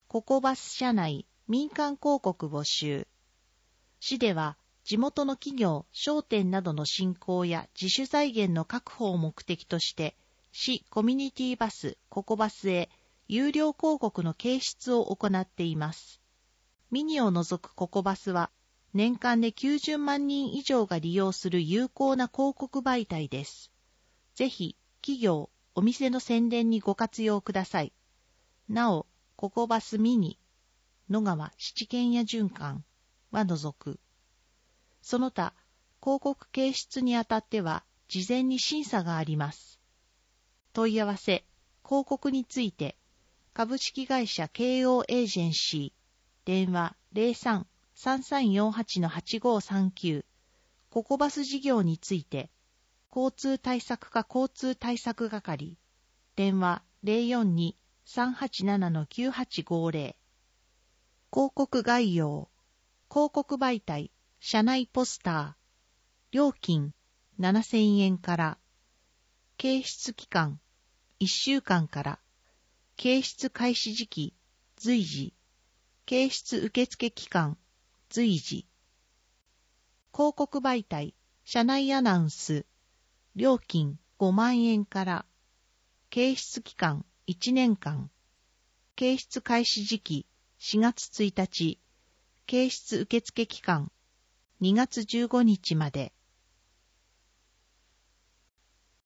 ココバス社内民間広告募集。市では地元の企業、商店などの振興や自主財源の確保を目的として、市コミュニティバスココバスへ有料広告の掲出を行っています。ミニを除くココバスは、年間で90万人以上が利用する有効な広告媒体です。ぜひ、企業、お店の宣伝にご活用ください。なお、ココバスミニ、野川七軒家循環は除く。その他、広告掲出にあたっては、事前に審査があります。問い合わせ、広告について、株式会社 KO エージェンシー、電話 03-3348-8539、ココバス事業について、交通対策課交通対策係、電話 042-387-9850、広告概要、広告媒体、社内ポスター、料金7000円から、掲出期間1週間から、掲出開始時期随時、掲出受付期間随時、広告媒体、社内アナウンス、料金5万円から、掲出期間1年間、掲出開始時期4月1日、掲出受付期間2月15日まで。